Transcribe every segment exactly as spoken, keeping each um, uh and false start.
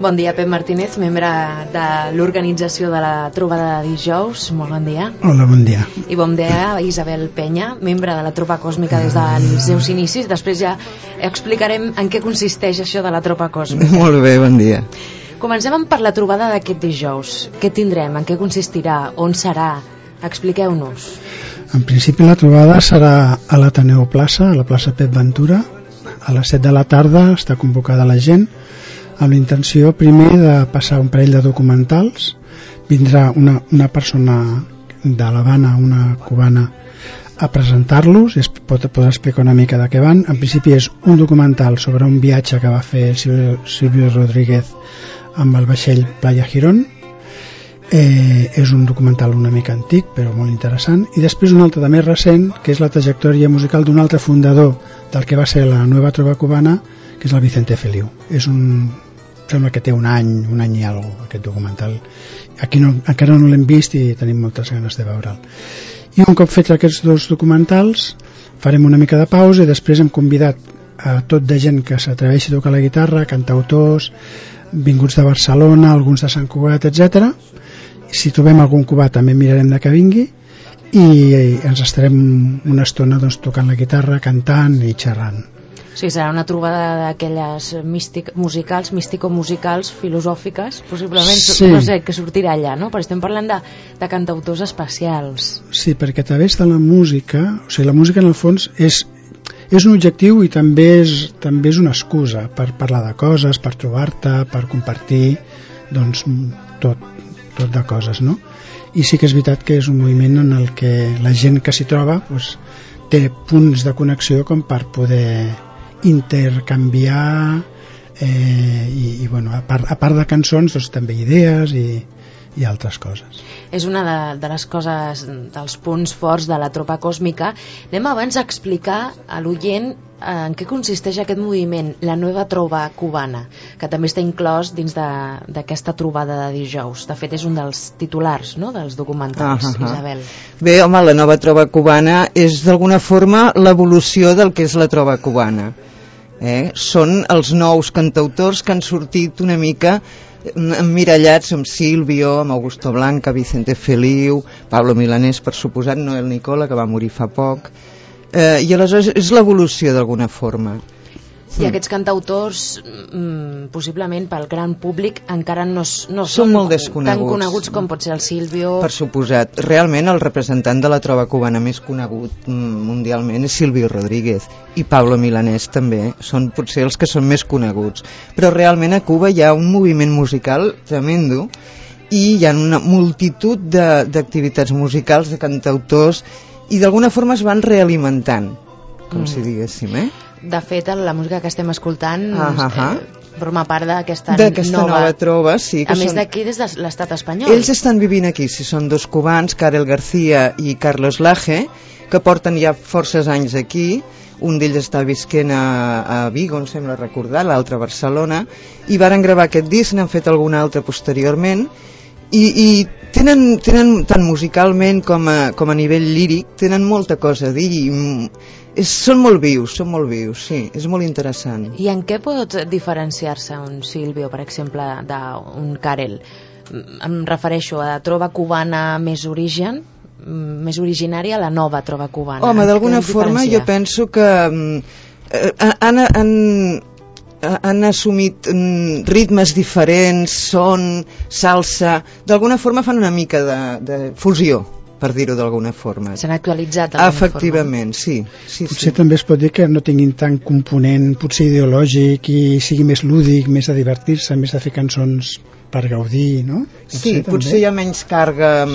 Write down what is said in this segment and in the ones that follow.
Bon dia, Pep Martínez, membre de l'organització de la trobada de dijous. Molt bon dia. Hola, bon dia. I bon dia, Isabel Penya, membre de la tropa còsmica des dels seus inicis. Després ja explicarem en què consisteix això de la tropa còsmica. Molt bé, bon dia. Comencem per la trobada d'aquest dijous. Què tindrem? En què consistirà? On serà? Expliqueu-nos. En principi la trobada serà a l'Ateneu Plaça, a la plaça Pep Ventura, a les set de la tarda. Està convocada la gent amb la intenció primer de passar un parell de documentals. Vindrà una, una persona de l'Havana, una cubana, a presentar-los i es pot, podrà explicar una mica de què van. En principi és un documental sobre un viatge que va fer Silvio, Silvio Rodríguez amb el vaixell Playa Girón. Eh, és un documental una mica antic però molt interessant, i després un altre de més recent, que és la trajectòria musical d'un altre fundador del que va ser la Nueva Trova Cubana, que és el Vicente Feliu. És un, sembla que té un any un any i alguna cosa aquest documental. Aquí no, encara no l'hem vist i tenim moltes ganes de veure'l. I un cop fets aquests dos documentals farem una mica de pausa i després hem convidat a tot de gent que s'atreveixi a tocar la guitarra, cantautors vinguts de Barcelona, alguns de Sant Cugat, etcètera. Si trobem algun cubà també mirarem de que vingui i ens estarem una estona doncs, tocant la guitarra, cantant i xerrant. Sí, serà una trobada d'aquelles místic, musicals, místico-musicals, filosòfiques, possiblement, sí. No sé què sortirà allà, no? Però estem parlant de, de cantautors especials. Sí, perquè a través de la música, o sigui, la música en el fons és, és un objectiu i també és, també és una excusa per parlar de coses, per trobar-te, per compartir, doncs tot. tot de coses, no? I sí que és veritat que és un moviment en el que la gent que s'hi troba doncs, té punts de connexió com per poder intercanviar eh, i, i bueno, a part, a part de cançons doncs, també idees i, i altres coses. És una de, de les coses, dels punts forts de la tropa còsmica. Anem abans a explicar a l'oient en què consisteix aquest moviment, la Nueva Trova Cubana, que també està inclòs dins d'aquesta trobada de dijous. De fet, és un dels titulars, no?, dels documentals, uh -huh. Isabel. Bé, home, la Nova Trova Cubana és d'alguna forma l'evolució del que és la trova cubana. Eh? Són els nous cantautors que han sortit una mica emmirallats amb Silvio, amb Augusto Blanca, Vicente Feliu, Pablo Milanés, per suposat, Noel Nicola, que va morir fa poc. Eh, I aleshores és l'evolució d'alguna forma. I mm. aquests cantautors, mm, possiblement pel gran públic, encara no, no són, són molt desconeguts. Tan coneguts com pot ser el Silvio. Per suposat. Realment el representant de la trova cubana més conegut mm, mundialment és Silvio Rodríguez, i Pablo Milanés també, són potser els que són més coneguts. Però realment a Cuba hi ha un moviment musical tremendo i hi ha una multitud d'activitats musicals, de cantautors, i d'alguna forma es van realimentant, com mm. si diguéssim, eh? De fet, la música que estem escoltant uh -huh. eh, forma part d'aquesta nova... nova trova, sí. Que a més són... d'aquí, des de l'estat espanyol. Ells estan vivint aquí, si són dos cubans, Karel García i Carlos Laje, que porten ja forces anys aquí. Un d'ells està visquent a, a Vigo, em sembla recordar, l'altre a Barcelona, i varen gravar aquest disc, n'han fet algun altre posteriorment, i, i tenen, tenen tant musicalment com a, com a nivell líric, tenen molta cosa a dir i és, són molt vius, són molt vius, sí, és molt interessant. I en què pot diferenciar-se un Silvio, per exemple, d'un Karel? Em refereixo a la trova cubana més origen, més originària, a la nova trova cubana. Home, d'alguna forma jo penso que eh, han, han, han assumit ritmes diferents, son, salsa, d'alguna forma fan una mica de, de fusió, per dir-ho d'alguna forma. S'han actualitzat efectivament, sí, sí. Potser sí. també es pot dir que no tinguin tant component potser ideològic i sigui més lúdic, més de divertir-se, més de fer cançons per gaudir, no? Potser sí, també. Potser hi ha menys càrrega,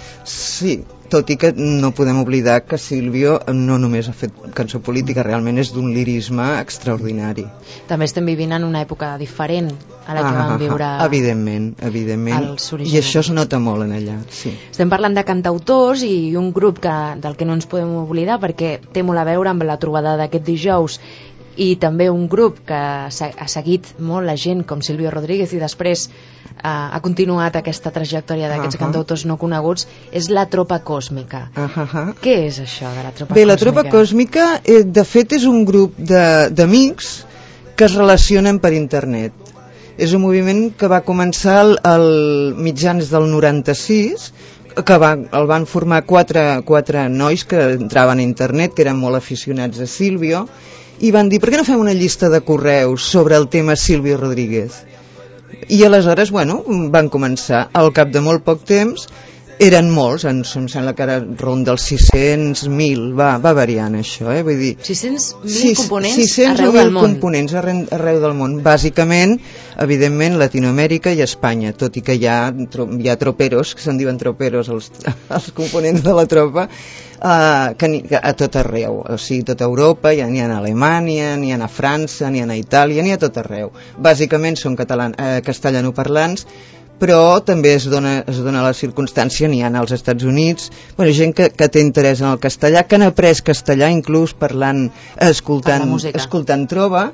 sí. sí, tot i que no podem oblidar que Silvio no només ha fet cançó política, realment és d'un lirisme extraordinari. També estem vivint en una època diferent a la que ah, vam viure ah, evidentment, evidentment. I això es nota molt en allà, sí. Estem parlant de cantautors i un grup que, del que no ens podem oblidar perquè té molt a veure amb la trobada d'aquest dijous, i també un grup que ha seguit molt la gent com Silvio Rodríguez i després uh, ha continuat aquesta trajectòria d'aquests uh -huh. cantautors no coneguts, és la tropa còsmica. Uh -huh. Què és això de la tropa Bé, còsmica? La tropa còsmica eh, de fet és un grup d'amics que es relacionen per internet És un moviment que va començar al, al mitjans del noranta-sis, que va, el van formar quatre, quatre nois que entraven a internet, que eren molt aficionats a Silvio, i van dir, per què no fem una llista de correus sobre el tema Silvio Rodríguez? I aleshores, bueno, van començar. Al cap de molt poc temps, eren molts, em sembla que era rond dels sis-cents mil, va, va variant això, eh? Vull dir, sis-cents mil components arreu del món. components arreu, arreu del món, bàsicament, evidentment, Latinoamèrica i Espanya, tot i que hi ha, hi ha troperos, que se'n diuen troperos, els, els components de la tropa, uh, que, que a tot arreu, o sigui, tota Europa, n'hi ha, ha a Alemanya, n'hi ha a França, n'hi ha a Itàlia, n'hi ha a tot arreu. Bàsicament són catalan, eh, castellanoparlants, però també es dona, es dona la circumstància, n'hi ha als Estats Units, bueno, gent que, que té interès en el castellà, que han après castellà inclús parlant, escoltant, escoltant trova,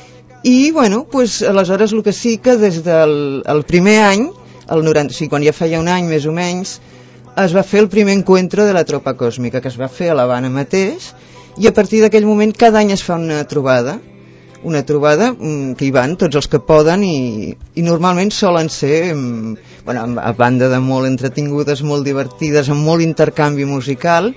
i bueno, pues, aleshores el que sí que des del el primer any, el noranta, o sigui, quan ja feia un any més o menys, es va fer el primer encuentro de la tropa còsmica, que es va fer a l'Havana mateix, i a partir d'aquell moment cada any es fa una trobada, una trobada que hi van tots els que poden, i, i normalment solen ser, bueno, a banda de molt entretingudes, molt divertides, amb molt intercanvi musical,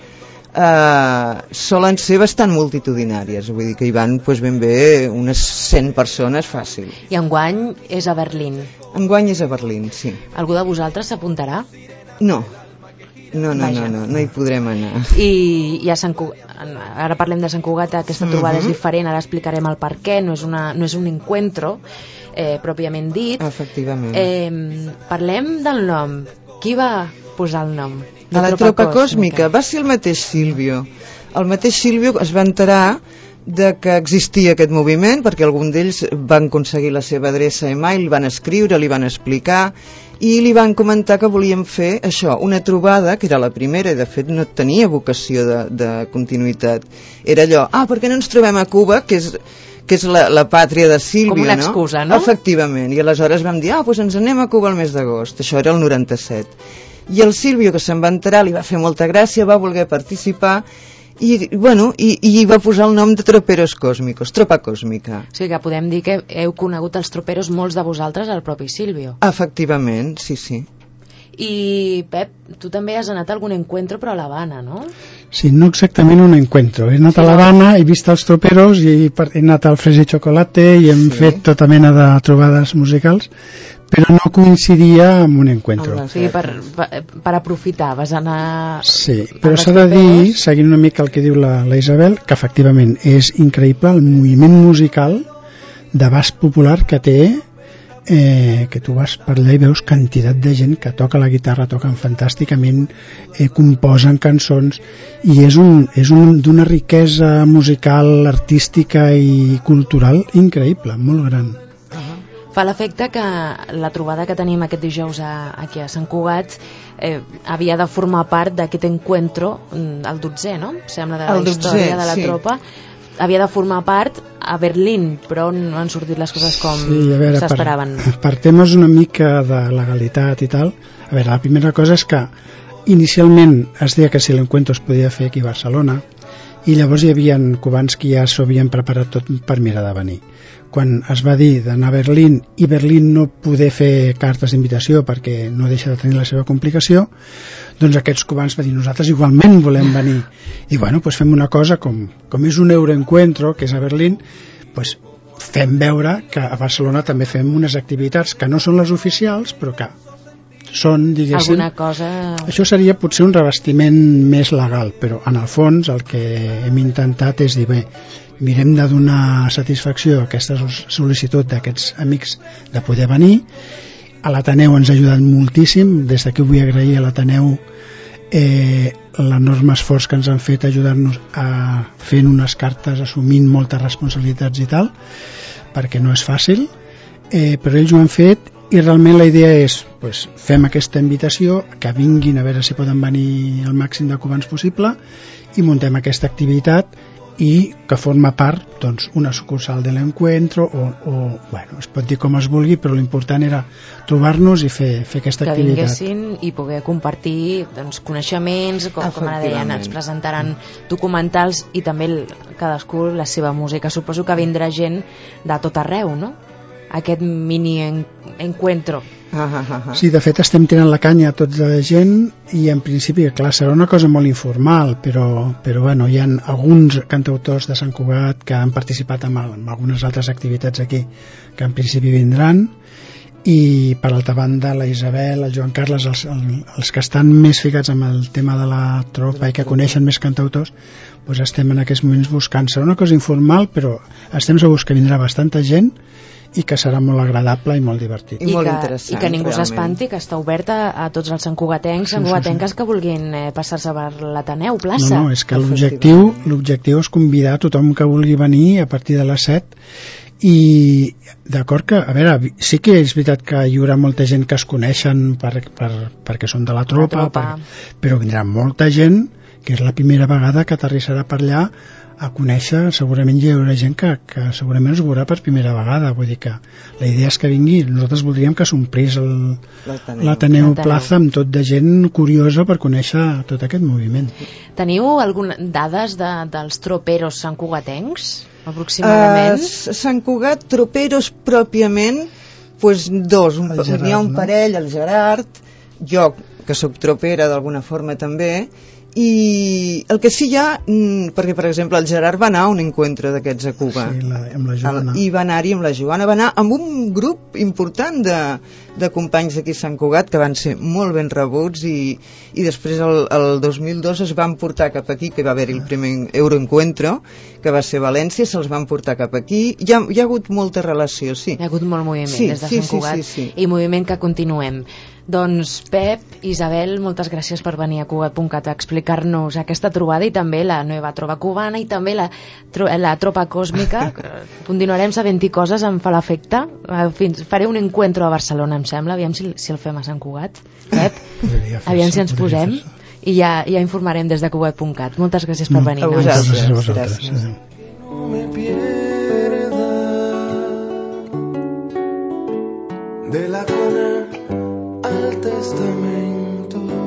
eh, solen ser bastant multitudinàries, vull dir que hi van pues, ben bé unes cent persones fàcil. I enguany és a Berlín. Enguany és a Berlín, sí. Algú de vosaltres s'apuntarà? No. No, no, no, no, no hi podrem anar. I, i a Sant Cugat, ara parlem de Sant Cugat, aquesta trobada uh-huh. és diferent, ara explicarem el per què, no és, una, no és un encuentro eh, pròpiament dit. Efectivament. Eh, parlem del nom. Qui va posar el nom? A la tropa còsmica. Va ser el mateix Silvio. El mateix Silvio es va enterar de que existia aquest moviment, perquè algun d'ells van aconseguir la seva adreça e-mail, li van escriure, li van explicar, i li van comentar que volíem fer això, una trobada, que era la primera, i de fet no tenia vocació de, de continuïtat. Era allò, ah, per què no ens trobem a Cuba, que és, que és la, la pàtria de Sílvia, no? Com una excusa, no? Efectivament, i aleshores vam dir, ah, doncs ens anem a Cuba el mes d'agost, això era el noranta-set. I el Silvio, que se'n va enterar, li va fer molta gràcia, va voler participar, i, bueno, i, i va posar el nom de Troperos Cósmicos, Tropa Còsmica. O sigui que podem dir que heu conegut els troperos molts de vosaltres, el propi Silvio. Efectivament, sí, sí. I Pep, tu també has anat a algun encuentro però a l'Havana, no? Sí, no exactament un encuentro. He anat sí, a l'Havana, he vist els troperos i he anat al Fresi Chocolate i hem sí. fet tota mena de trobades musicals, però no coincidia amb un encuentro. O sigui, per, per, per aprofitar, vas anar... Sí, però s'ha de dir, seguint una mica el que diu la, la Isabel, que efectivament és increïble el moviment musical d'abast popular que té, eh, que tu vas per allà i veus quantitat de gent que toca la guitarra, toquen fantàsticament, eh, composen cançons, i és, un, és un, d'una riquesa musical, artística i cultural increïble, molt gran. Fa l'efecte que la trobada que tenim aquest dijous a, aquí a Sant Cugat eh, havia de formar part d'aquest encuentro, el dotzè, no? Sembla, de la el història dotzè, de la sí. tropa. Havia de formar part a Berlín, però no han sortit les coses com sí, s'esperaven. Per, per temes una mica de legalitat i tal, a veure, la primera cosa és que inicialment es deia que si l'encuentro es podia fer aquí a Barcelona, i llavors hi havia cubans que ja s'ho havien preparat tot per mirar de venir. Quan es va dir d'anar a Berlín i Berlín no poder fer cartes d'invitació perquè no deixa de tenir la seva complicació, doncs aquests cubans van dir nosaltres igualment volem venir, i bueno, doncs fem una cosa, com, com és un Euroencuentro que és a Berlín, doncs fem veure que a Barcelona també fem unes activitats que no són les oficials però que són, diguéssim, alguna cosa... Això seria potser un revestiment més legal, però en el fons el que hem intentat és dir, bé, mirem de donar satisfacció a aquesta sol·licitud d'aquests amics de poder venir. A l'Ateneu ens ha ajudat moltíssim, des d'aquí vull agrair a l'Ateneu eh, l'enorme esforç que ens han fet ajudar-nos a fent unes cartes, assumint moltes responsabilitats i tal, perquè no és fàcil, eh, però ells ho han fet. I realment la idea és, pues, fem aquesta invitació, que vinguin a veure si poden venir el màxim de cubans possible i muntem aquesta activitat i que forma part, doncs, una sucursal de l'encuentro o, o, bueno, es pot dir com es vulgui, però l'important era trobar-nos i fer, fer aquesta que activitat. Que vinguessin i poder compartir, doncs, coneixements, com, com ara deien, ens presentaran documentals i també el, cadascú la seva música. Suposo que vindrà gent de tot arreu, no? aquest mini en encuentro. Ah, ah, ah, ah. Sí, de fet estem tirant la canya a tota la gent i en principi, clar, serà una cosa molt informal, però, però bueno, hi ha alguns cantautors de Sant Cugat que han participat en, en algunes altres activitats aquí que en principi vindran, i per altra banda la Isabel, el Joan Carles, els, els que estan més ficats amb el tema de la tropa i que coneixen més cantautors, doncs estem en aquests moments buscant. Serà una cosa informal, però estem segurs que vindrà bastanta gent i que serà molt agradable i molt divertit. I, I, molt que, interessant, i que ningú realment. s'espanti, que està oberta a tots els santcugatencs, santcugatenques que vulguin eh, passar-se per l'Ateneu plaça. No, no, és que l'objectiu l'objectiu és convidar a tothom que vulgui venir a partir de les set, i d'acord que, a veure, sí que és veritat que hi haurà molta gent que es coneixen per, per, perquè són de la tropa, la tropa. Per, però vindrà molta gent que és la primera vegada que aterrissarà per allà a conèixer. Segurament hi haurà gent que, que segurament es veurà per primera vegada, vull dir que la idea és que vingui. Nosaltres voldríem que s'omplís l'Ateneu Plaza amb tot de gent curiosa per conèixer tot aquest moviment. Teniu algunes dades de, dels troperos santcugatencs, aproximadament? Uh, Sant Cugat, troperos pròpiament, pues dos, un, Gerard, n'hi ha un no? parell, el Gerard, jo que sóc tropera d'alguna forma també, i el que sí hi ha, perquè per exemple el Gerard va anar a un encuentro d'aquests a Cuba, sí, la, amb la Joana. i va anar-hi amb la Joana, va anar amb un grup important de, de companys d'aquí a Sant Cugat que van ser molt ben rebuts, i, i després el, el dos mil dos es van portar cap aquí, que va haver-hi el primer Euroencuentro, que va ser a València, se'ls van portar cap aquí. Hi ha, hi ha hagut molta relació, sí. Hi ha hagut molt moviment Sí, des de sí, Sant Cugat, sí, sí, sí. i moviment que continuem. Doncs Pep, Isabel, moltes gràcies per venir a Cugat punt cat a explicar-nos aquesta trobada i també la nova trova cubana i també la, tro la tropa còsmica. Continuarem sabent-hi coses, em fa l'efecte. Fins, faré un encuentro a Barcelona, em sembla, aviam si, si el fem a Sant Cugat. Pep, aviam si ens posem i ja, ja informarem des de Cugat punt cat. Moltes gràcies per venir. A vosaltres. A vosaltres. Gràcies. No me pierda de la cuna al testamento.